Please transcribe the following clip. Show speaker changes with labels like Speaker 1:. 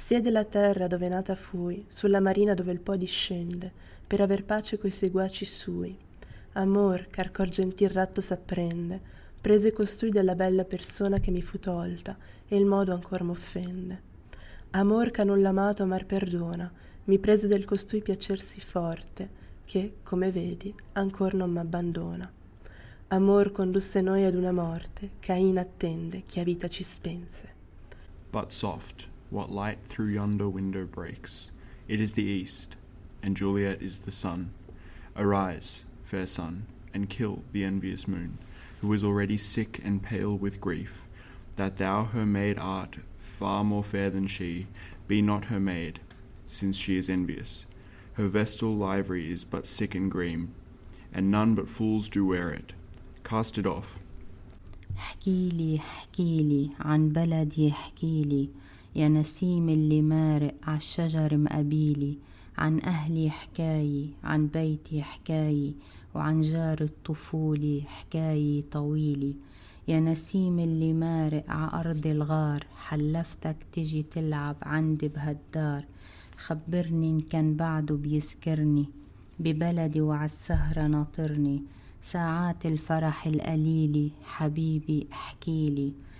Speaker 1: Siede la terra dove nata fui, sulla marina dove il Po discende, per aver pace coi seguaci sui. Amor, ch'ar cor gentil ratto s'apprende, prese costui della bella persona che mi fu tolta, e il modo ancor m'offende. Amor ch'a non l'amato amar perdona, mi prese del costui piacer sì forte, che, come vedi, ancor non m'abbandona. Amor condusse noi ad una morte, Cain attende, chi a vita ci spense.
Speaker 2: But soft, what light through yonder window breaks? It is the east, and Juliet is the sun. Arise, fair sun, and kill the envious moon, who is already sick and pale with grief, that thou her maid art, far more fair than she. Be not her maid, since she is envious. Her vestal livery is but sick and green, and none but fools do wear it. Cast it off.
Speaker 3: احكيلي عن بلدي، احكيلي يا نسيم اللي مارق عالشجر مقابيلي، عن أهلي حكايي، عن بيتي حكايي، وعن جار الطفولة حكايي طويلي. يا نسيم اللي مارق عأرض الغار، حلفتك تجي تلعب عندي بهالدار. خبرني إن كان بعده بيذكرني ببلدي وعالسهرة ناطرني. ساعات الفرح القليلي حبيبي احكيلي،